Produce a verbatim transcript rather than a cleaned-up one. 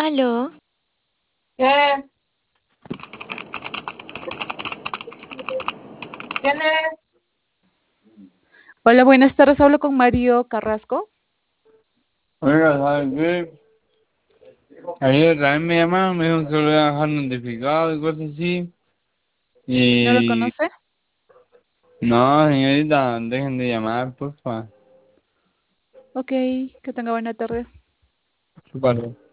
Aló, ¿Qué? ¿Quién es? Hola, buenas tardes. Hablo con Mario Carrasco. Oiga, ¿sabes qué? Ayer también me llamaron, me dijeron que lo iban a dejar notificado y cosas así. ¿No lo Y conoce? no, señorita, dejen de llamar, porfa. Ok, que tenga buena tarde. Chúpalo.